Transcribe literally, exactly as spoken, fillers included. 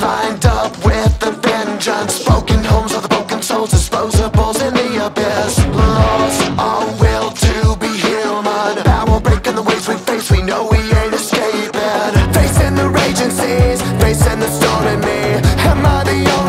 lined up with a vengeance. Broken homes of the broken souls, disposables in the abyss. Lost our will to be human. Power breaking the waves we face, we know we ain't escaping. Facing the raging seas, facing the storm in me. Am I the only